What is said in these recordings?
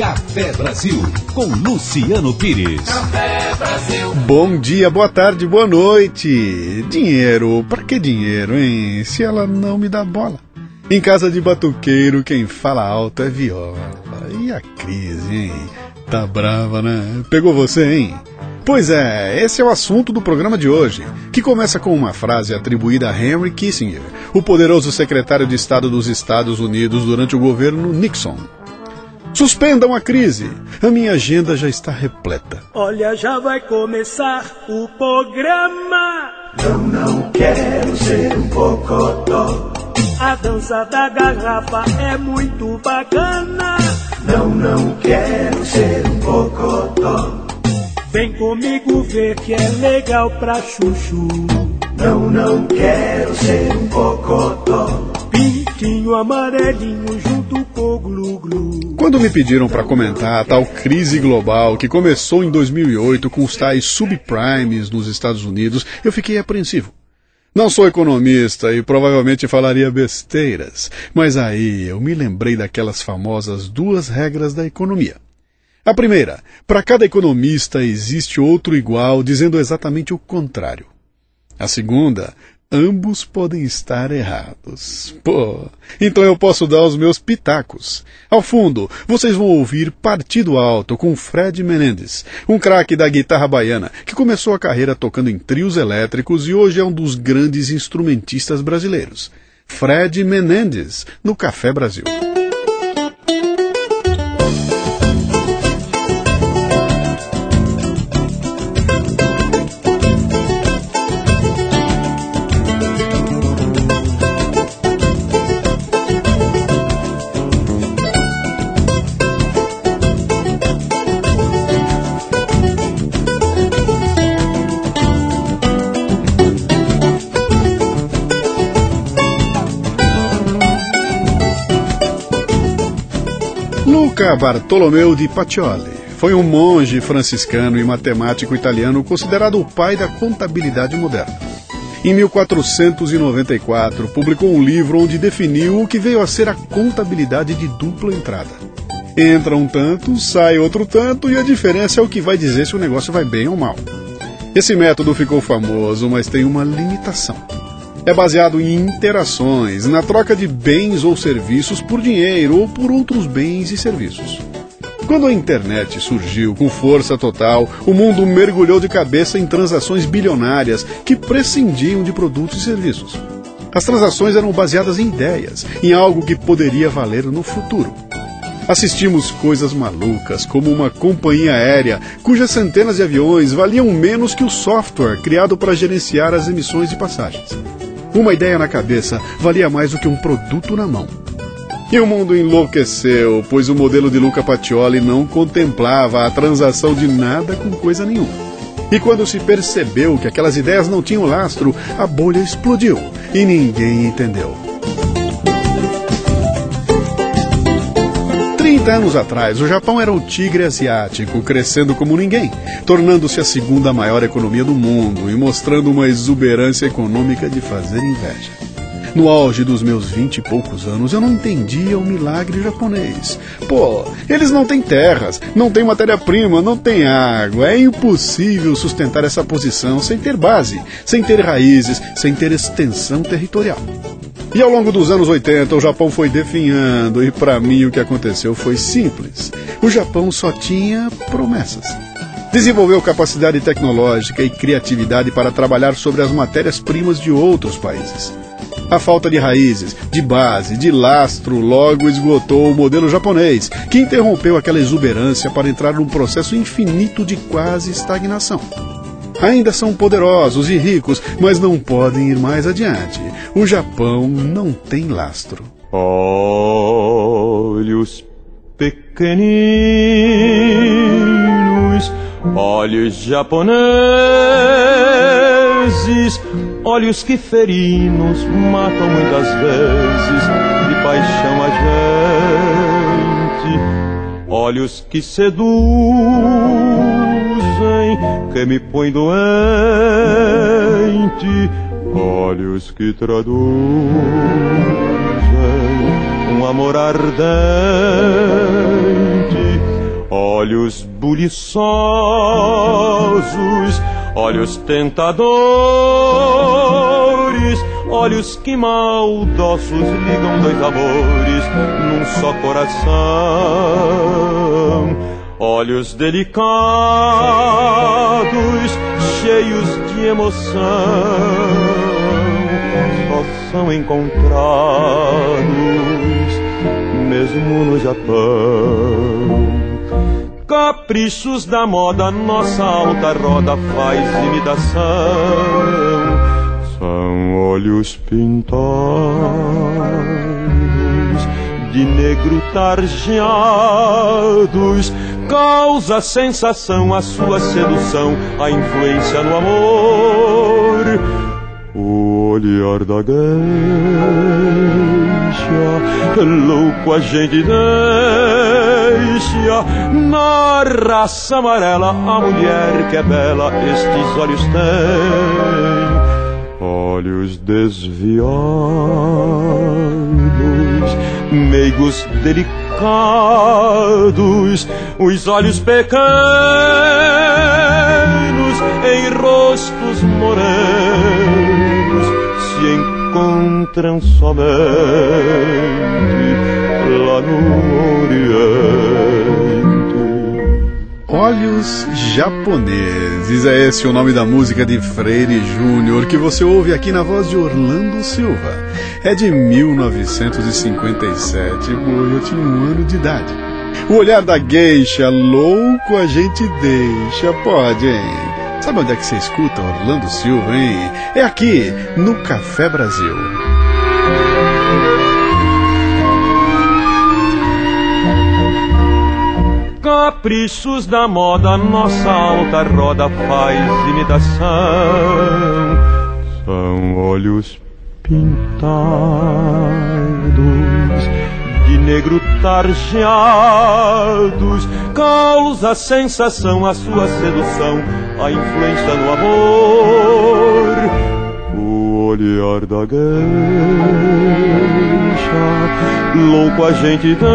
Café Brasil, com Luciano Pires. Café Brasil. Bom dia, boa tarde, boa noite. Dinheiro, pra que dinheiro, hein? Se ela não me dá bola. Em casa de batuqueiro, quem fala alto é viola. E a crise, hein? Tá brava, né? Pegou você, hein? Pois é, esse é o assunto do programa de hoje, que começa com uma frase atribuída a Henry Kissinger, o poderoso secretário de Estado dos Estados Unidos durante o governo Nixon. Suspendam a crise, a minha agenda já está repleta. Olha, já vai começar o programa. Não quero ser um bocodó. A dança da garrafa é muito bacana. Não quero ser um bocodó. Vem comigo ver que é legal pra chuchu. Não quero ser um bocodó. Pintinho amarelinho junto com o glu-glu. Quando me pediram para comentar a tal crise global que começou em 2008 com os tais subprimes nos Estados Unidos, eu fiquei apreensivo. Não sou economista e provavelmente falaria besteiras, mas aí eu me lembrei daquelas famosas 2 regras da economia. A primeira, para cada economista existe outro igual dizendo exatamente o contrário. A segunda, ambos podem estar errados. Pô, então eu posso dar os meus pitacos. Ao fundo, vocês vão ouvir Partido Alto com Fred Menendez, um craque da guitarra baiana que começou a carreira tocando em trios elétricos e hoje é um dos grandes instrumentistas brasileiros. Fred Menendez, no Café Brasil. Luca Bartolomeu di Pacioli foi um monge franciscano e matemático italiano considerado o pai da contabilidade moderna. Em 1494, publicou um livro onde definiu o que veio a ser a contabilidade de dupla entrada. Entra um tanto, sai outro tanto e a diferença é o que vai dizer se o negócio vai bem ou mal. Esse método ficou famoso, mas tem uma limitação. É baseado em interações, na troca de bens ou serviços por dinheiro ou por outros bens e serviços. Quando a internet surgiu com força total, o mundo mergulhou de cabeça em transações bilionárias que prescindiam de produtos e serviços. As transações eram baseadas em ideias, em algo que poderia valer no futuro. Assistimos coisas malucas, como uma companhia aérea cujas centenas de aviões valiam menos que o software criado para gerenciar as emissões de passagens. Uma ideia na cabeça valia mais do que um produto na mão. E o mundo enlouqueceu, pois o modelo de Luca Pacioli não contemplava a transação de nada com coisa nenhuma. E quando se percebeu que aquelas ideias não tinham lastro, a bolha explodiu e ninguém entendeu. 30 anos atrás, o Japão era o tigre asiático, crescendo como ninguém, tornando-se a segunda maior economia do mundo e mostrando uma exuberância econômica de fazer inveja. No auge dos meus 20 e poucos anos, eu não entendia o milagre japonês. Pô, eles não têm terras, não têm matéria-prima, não têm água. É impossível sustentar essa posição sem ter base, sem ter raízes, sem ter extensão territorial. E ao longo dos anos 80, o Japão foi definhando e para mim o que aconteceu foi simples. O Japão só tinha promessas. Desenvolveu capacidade tecnológica e criatividade para trabalhar sobre as matérias-primas de outros países. A falta de raízes, de base, de lastro logo esgotou o modelo japonês, que interrompeu aquela exuberância para entrar num processo infinito de quase estagnação. Ainda são poderosos e ricos, mas não podem ir mais adiante. O Japão não tem lastro. Olhos pequeninos, olhos japoneses, olhos que ferinos matam muitas vezes de paixão a gente, olhos que seduzem, que me põem doente, olhos que traduzem um amor ardente olhos buliçosos, olhos tentadores, olhos que maldosos ligam dois amores num só coração. Olhos delicados, cheios de emoção, só são encontrados mesmo no Japão. Caprichos da moda, nossa alta roda faz imitação. São olhos pintados de negro tarjados, causa sensação a sua sedução, a influência no amor. O olhar da gueixa, louco a gente deixa. Na raça amarela, a mulher que é bela, estes olhos têm. Olhos desviados, meigos delicados, os olhos pequenos em rostos morenos se encontram somente lá no Oriente. Olhos Japoneses, é esse o nome da música de Freire Júnior que você ouve aqui na voz de Orlando Silva. É de 1957, eu tinha 1 ano de idade. O olhar da geisha, louco a gente deixa, pode, hein? Sabe onde é que você escuta Orlando Silva, hein? É aqui, no Café Brasil. Caprichos da moda, nossa alta roda faz imitação. São olhos pintados de negro tarjados, causa sensação a sua sedução, a influência no amor. O olhar da gueixa, louco a gente deixa.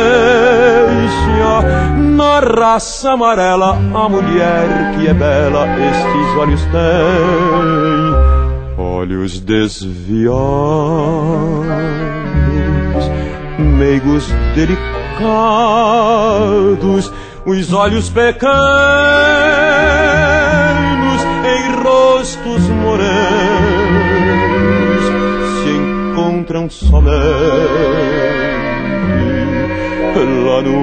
Na raça amarela, a mulher que é bela, estes olhos têm. Olhos desviados, meigos delicados, os olhos pequenos em rostos morenos se encontram somente lá no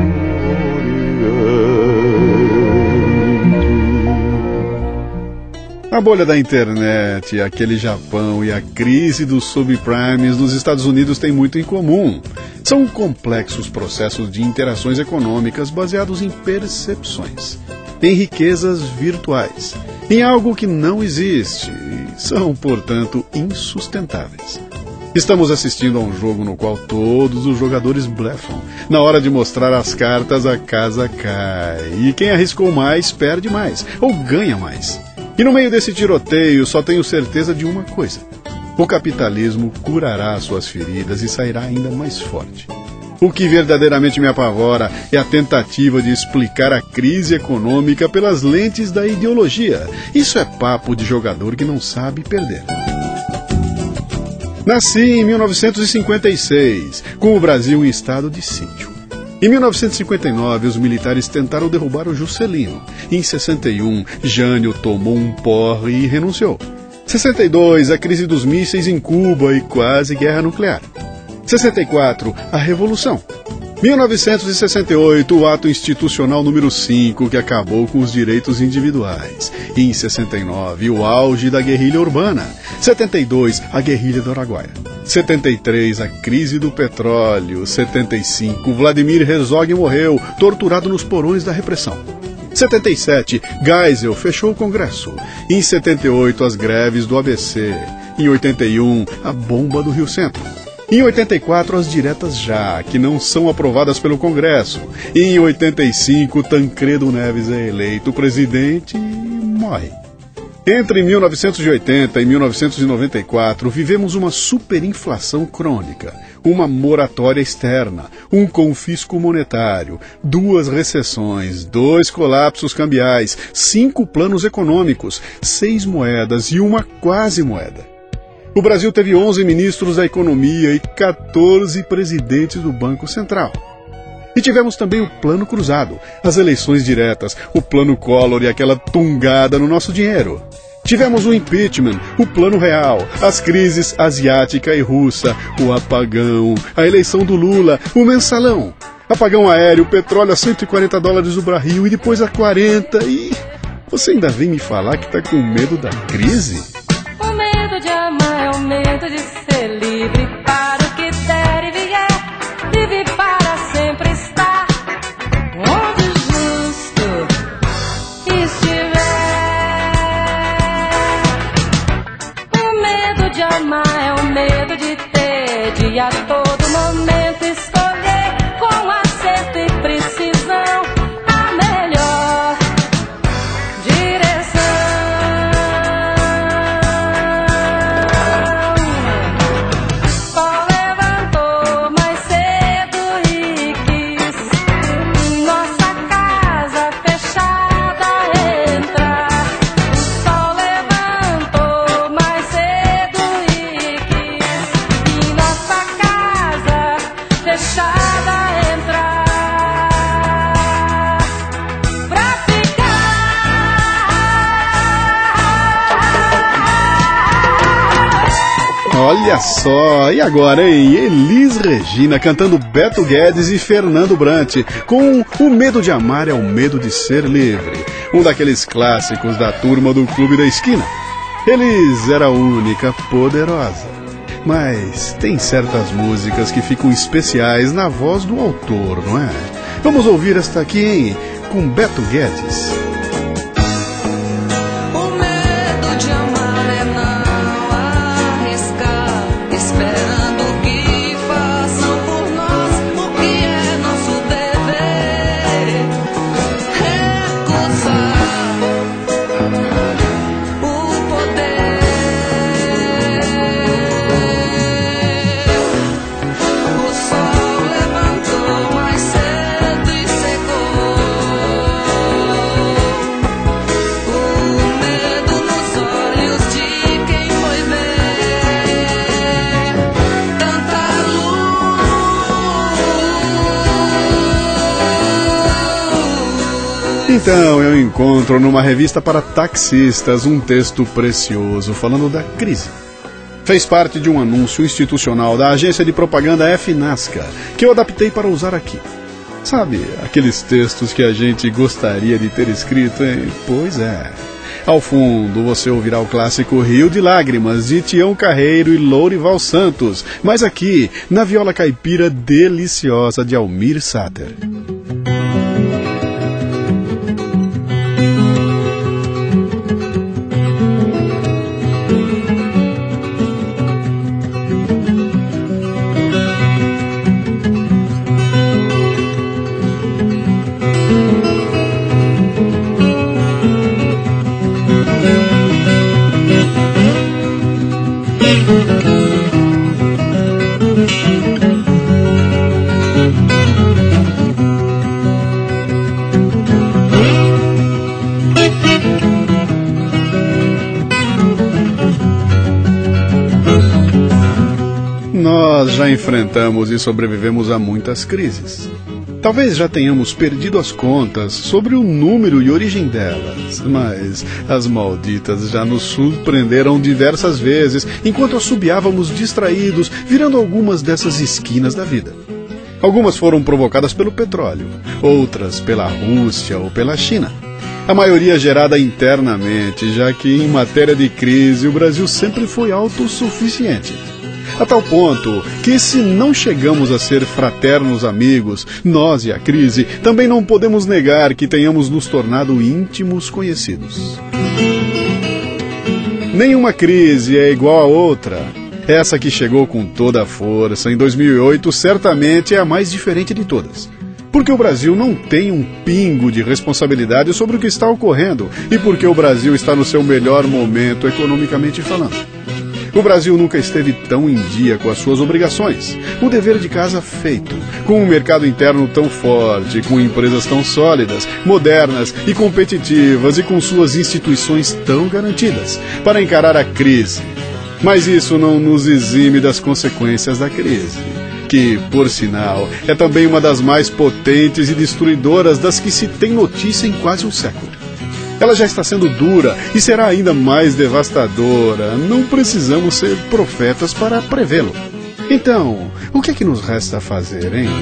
A bolha da internet, aquele Japão e a crise dos subprimes nos Estados Unidos têm muito em comum. São complexos processos de interações econômicas baseados em percepções, em riquezas virtuais, em algo que não existe e são, portanto, insustentáveis. Estamos assistindo a um jogo no qual todos os jogadores blefam. Na hora de mostrar as cartas, a casa cai. E quem arriscou mais, perde mais, ou ganha mais. E no meio desse tiroteio, só tenho certeza de uma coisa. O capitalismo curará suas feridas e sairá ainda mais forte. O que verdadeiramente me apavora é a tentativa de explicar a crise econômica pelas lentes da ideologia. Isso é papo de jogador que não sabe perder. Nasci em 1956, com o Brasil em estado de sítio. Em 1959, os militares tentaram derrubar o Juscelino. Em 61, Jânio tomou um porre e renunciou. 62, a crise dos mísseis em Cuba e quase guerra nuclear. 64, a Revolução. 1968, o ato institucional número 5, que acabou com os direitos individuais. E em 69, o auge da guerrilha urbana. 72, a guerrilha do Araguaia. 73, a crise do petróleo. 75, Vladimir Herzog morreu, torturado nos porões da repressão. 77, Geisel fechou o Congresso. Em 78, as greves do ABC. Em 81, a bomba do Rio Centro. Em 84, as diretas já, que não são aprovadas pelo Congresso. Em 85, Tancredo Neves é eleito presidente e morre. Entre 1980 e 1994, vivemos uma superinflação crônica, uma moratória externa, um confisco monetário, 2 recessões, 2 colapsos cambiais, 5 planos econômicos, 6 moedas e uma quase moeda. O Brasil teve 11 ministros da Economia e 14 presidentes do Banco Central. E tivemos também o Plano Cruzado, as eleições diretas, o Plano Collor e aquela tungada no nosso dinheiro. Tivemos o impeachment, o Plano Real, as crises asiática e russa, o apagão, a eleição do Lula, o mensalão, apagão aéreo, petróleo a $140 o barril e depois a 40 e... Você ainda vem me falar que tá com medo da crise? O medo de amar é o medo de ser livre para o que der e vier, livre para sempre estar onde justo estiver. O medo de amar é o medo de ter de a todo momento escolher com acerto e precisão a melhor direção. Só levantou mais cedo e quis em nossa casa fechada entrar. Só levantou mais cedo e quis em nossa casa fechada entrar pra ficar. Olha só, e agora, hein? Elis Regina cantando Beto Guedes e Fernando Brant com O Medo de Amar é o Medo de Ser Livre, um daqueles clássicos da turma do Clube da Esquina. Elis era única, poderosa, mas tem certas músicas que ficam especiais na voz do autor, não é? Vamos ouvir esta aqui, hein? Com Beto Guedes. O medo de amar é não arriscar, esperando que façam por nós o que é nosso dever. Recusar o poder. O sol levantou mais cedo e secou o medo nos olhos de quem foi ver tanta luz. Então eu encontro numa revista para taxistas um texto precioso falando da crise. Fez parte de um anúncio institucional da agência de propaganda FNASCA, que eu adaptei para usar aqui. Sabe, aqueles textos que a gente gostaria de ter escrito, hein? Pois é. Ao fundo você ouvirá o clássico Rio de Lágrimas, de Tião Carreiro e Lourival Santos, mas aqui, na viola caipira deliciosa de Almir Sater. Nós já enfrentamos e sobrevivemos a muitas crises. Talvez já tenhamos perdido as contas sobre o número e origem delas, mas as malditas já nos surpreenderam diversas vezes enquanto assobiávamos distraídos, virando algumas dessas esquinas da vida. Algumas foram provocadas pelo petróleo, outras pela Rússia ou pela China. A maioria gerada internamente, já que em matéria de crise o Brasil sempre foi autossuficiente. A tal ponto que, se não chegamos a ser fraternos amigos, nós e a crise, também não podemos negar que tenhamos nos tornado íntimos conhecidos. Nenhuma crise é igual a outra. Essa que chegou com toda a força em 2008 certamente é a mais diferente de todas. Porque o Brasil não tem um pingo de responsabilidade sobre o que está ocorrendo e porque o Brasil está no seu melhor momento economicamente falando. O Brasil nunca esteve tão em dia com as suas obrigações, o dever de casa feito, com um mercado interno tão forte, com empresas tão sólidas, modernas e competitivas e com suas instituições tão garantidas, para encarar a crise. Mas isso não nos exime das consequências da crise, que, por sinal, é também uma das mais potentes e destruidoras das que se tem notícia em quase um século. Ela já está sendo dura e será ainda mais devastadora. Não precisamos ser profetas para prevê-lo. Então, o que é que nos resta fazer, hein?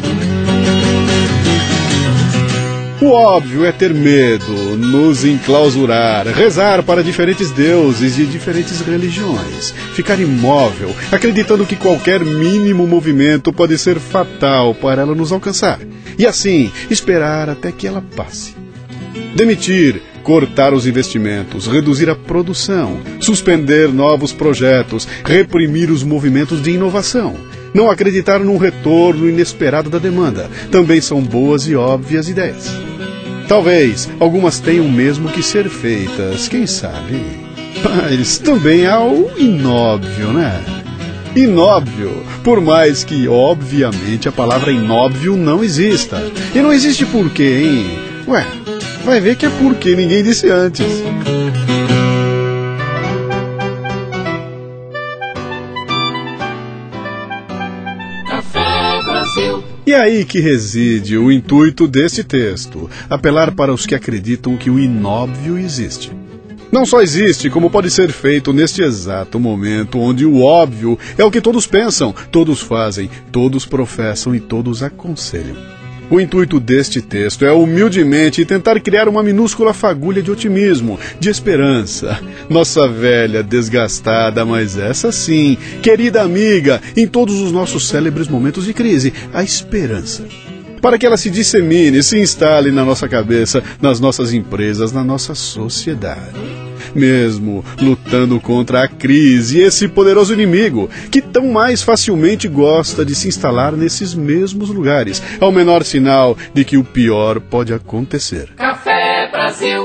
O óbvio é ter medo, nos enclausurar, rezar para diferentes deuses de diferentes religiões, ficar imóvel, acreditando que qualquer mínimo movimento pode ser fatal para ela nos alcançar, e assim esperar até que ela passe. Demitir, cortar os investimentos, reduzir a produção, suspender novos projetos, reprimir os movimentos de inovação, não acreditar num retorno inesperado da demanda, também são boas e óbvias ideias. Talvez algumas tenham mesmo que ser feitas, quem sabe? Mas também há o inóbvio, né? Inóbvio, por mais que, obviamente, a palavra inóbvio não exista. E não existe por quê, hein? Ué, vai ver que é porque ninguém disse antes. E aí que reside o intuito deste texto, apelar para os que acreditam que o inóbvio existe. Não só existe, como pode ser feito neste exato momento, onde o óbvio é o que todos pensam, todos fazem, todos professam e todos aconselham. O intuito deste texto é humildemente tentar criar uma minúscula fagulha de otimismo, de esperança. Nossa velha, desgastada, mas essa sim, querida amiga, em todos os nossos célebres momentos de crise, a esperança. Para que ela se dissemine, se instale na nossa cabeça, nas nossas empresas, na nossa sociedade. Mesmo lutando contra a crise e esse poderoso inimigo, que tão mais facilmente gosta de se instalar nesses mesmos lugares, ao menor sinal de que o pior pode acontecer. Café Brasil.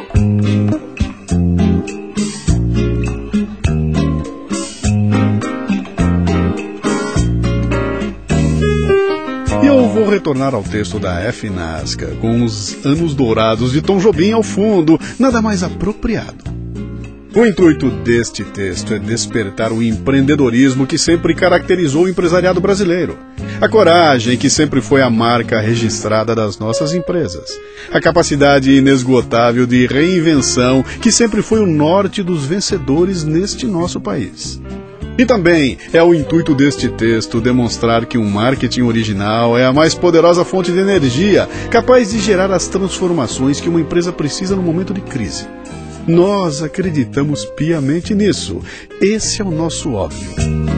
E eu vou retornar ao texto da F. Nasca, com os anos dourados de Tom Jobim ao fundo, nada mais apropriado. O intuito deste texto é despertar o empreendedorismo que sempre caracterizou o empresariado brasileiro, a coragem que sempre foi a marca registrada das nossas empresas, a capacidade inesgotável de reinvenção que sempre foi o norte dos vencedores neste nosso país. E também é o intuito deste texto demonstrar que um marketing original é a mais poderosa fonte de energia capaz de gerar as transformações que uma empresa precisa no momento de crise. Nós acreditamos piamente nisso. Esse é o nosso óbvio.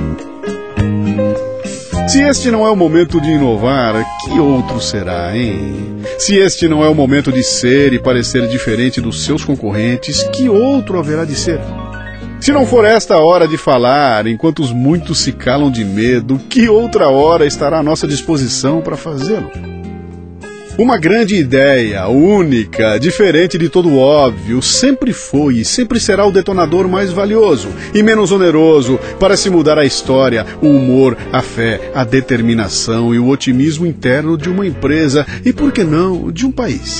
Se este não é o momento de inovar, que outro será, hein? Se este não é o momento de ser e parecer diferente dos seus concorrentes, que outro haverá de ser? Se não for esta a hora de falar, enquanto os muitos se calam de medo, que outra hora estará à nossa disposição para fazê-lo? Uma grande ideia, única, diferente de todo o óbvio, sempre foi e sempre será o detonador mais valioso e menos oneroso para se mudar a história, o humor, a fé, a determinação e o otimismo interno de uma empresa e, por que não, de um país.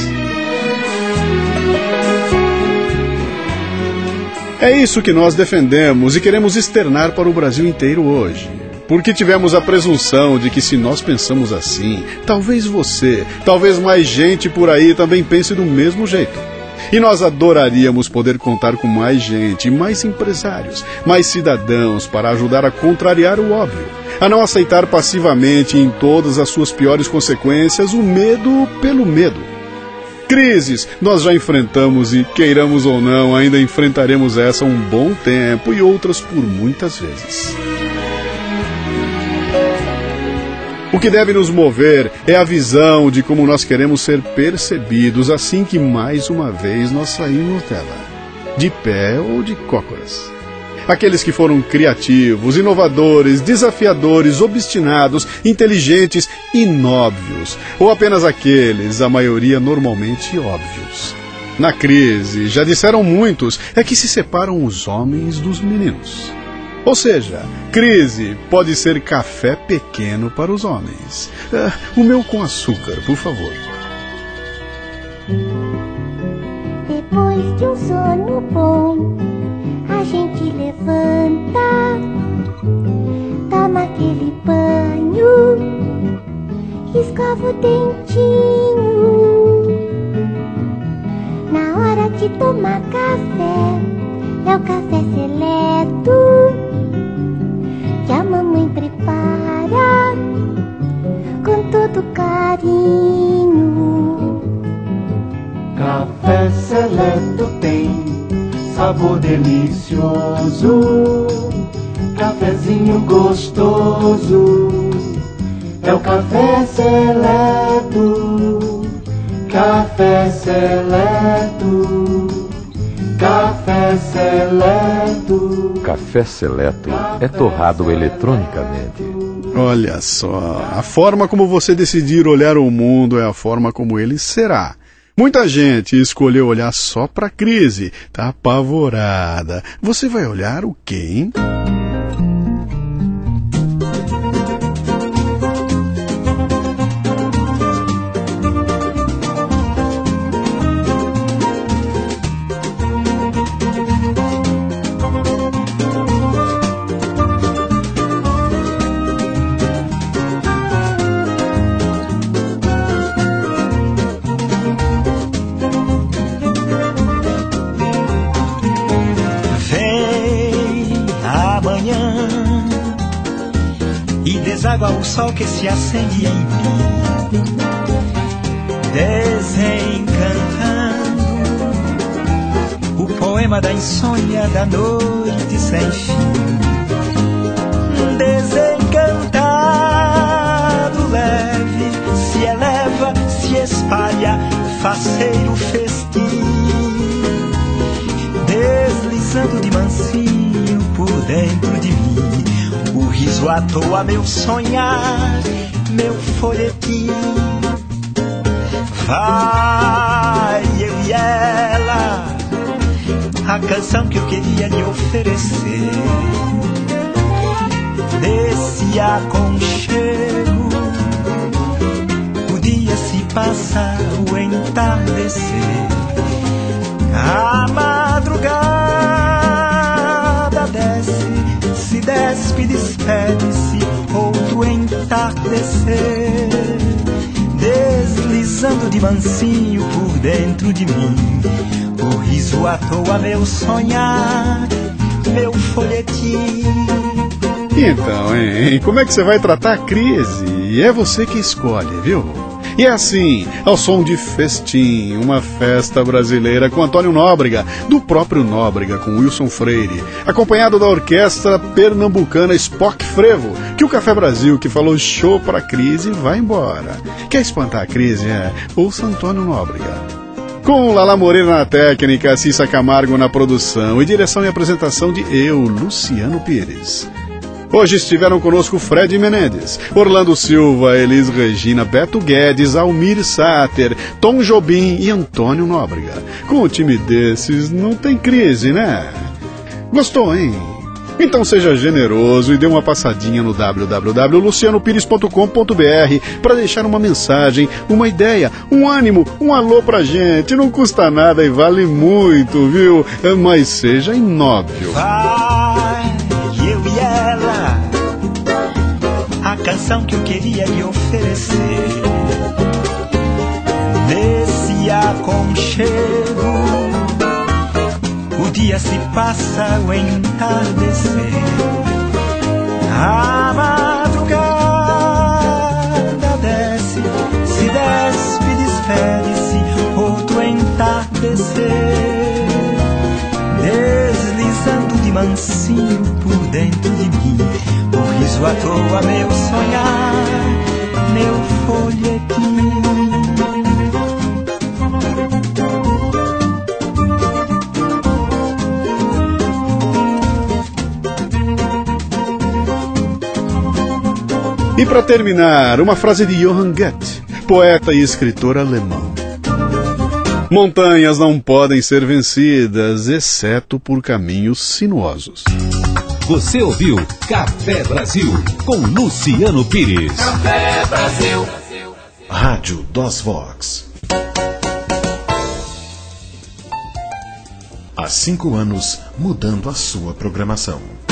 É isso que nós defendemos e queremos externar para o Brasil inteiro hoje. Porque tivemos a presunção de que se nós pensamos assim, talvez você, talvez mais gente por aí também pense do mesmo jeito. E nós adoraríamos poder contar com mais gente, mais empresários, mais cidadãos para ajudar a contrariar o óbvio, a não aceitar passivamente em todas as suas piores consequências o medo pelo medo. Crises nós já enfrentamos e, queiramos ou não, ainda enfrentaremos essa um bom tempo e outras por muitas vezes. O que deve nos mover é a visão de como nós queremos ser percebidos assim que mais uma vez nós saímos dela, de pé ou de cócoras. Aqueles que foram criativos, inovadores, desafiadores, obstinados, inteligentes e nóbios. Ou apenas aqueles, a maioria normalmente óbvios. Na crise, já disseram muitos, é que se separam os homens dos meninos. Ou seja, crise pode ser café pequeno para os homens. O meu com açúcar, por favor. Depois de um sono bom, a gente levanta, toma aquele banho, escova o dentinho. Na hora de tomar café, é o café seleto que a mamãe prepara com todo carinho. Café seleto tem sabor delicioso, cafezinho gostoso, é o café seleto, café seleto, café seleto. Café Seleto é torrado eletronicamente. Olha só, a forma como você decidir olhar o mundo é a forma como ele será. Muita gente escolheu olhar só para a crise, tá apavorada. Você vai olhar o quê, hein? Deságua o sol que se acende em mim, desencantando o poema da insônia da noite sem fim. Desencantado, leve, se eleva, se espalha, faceiro festim, deslizando de mansinho por dentro de mim. O riso à toa, meu sonhar, meu folhetim. Vai, eu e ela, a canção que eu queria lhe oferecer. Nesse aconchego, o dia se passa, o entardecer. A madrugada desce, se despe, despede-se, outro entardecer, deslizando de mansinho por dentro de mim. O riso à toa, meu sonhar, meu folhetim. Então, hein? Como é que você vai tratar a crise? É você que escolhe, viu? E é assim, ao som de Festim, uma festa brasileira com Antônio Nóbrega, do próprio Nóbrega, com Wilson Freire, acompanhado da orquestra pernambucana Spock Frevo, que o Café Brasil, que falou show pra crise, vai embora. Quer espantar a crise? Ouça Antônio Nóbrega. Com Lala Moreira na técnica, Cissa Camargo na produção e direção e apresentação de eu, Luciano Pires. Hoje estiveram conosco Fred Menendez, Orlando Silva, Elis Regina, Beto Guedes, Almir Sater, Tom Jobim e Antônio Nóbrega. Com um time desses não tem crise, né? Gostou, hein? Então seja generoso e dê uma passadinha no www.lucianopires.com.br para deixar uma mensagem, uma ideia, um ânimo, um alô pra gente. Não custa nada e vale muito, viu? Mas seja inóbvio. Eu e ela, a canção que eu queria lhe oferecer. Nesse aconchego, o dia se passa, o entardecer. A madrugada desce, se despe, despede-se, outro entardecer, deslizando de mansinho por dentro de mim. O riso à toa, meu sonhar, meu folhetim. para terminar, uma frase de Johann Goethe, poeta e escritor alemão. Montanhas não podem ser vencidas, exceto por caminhos sinuosos. Você ouviu Café Brasil, com Luciano Pires. Café Brasil. Rádio DOS Vox. Há 5 anos, mudando a sua programação.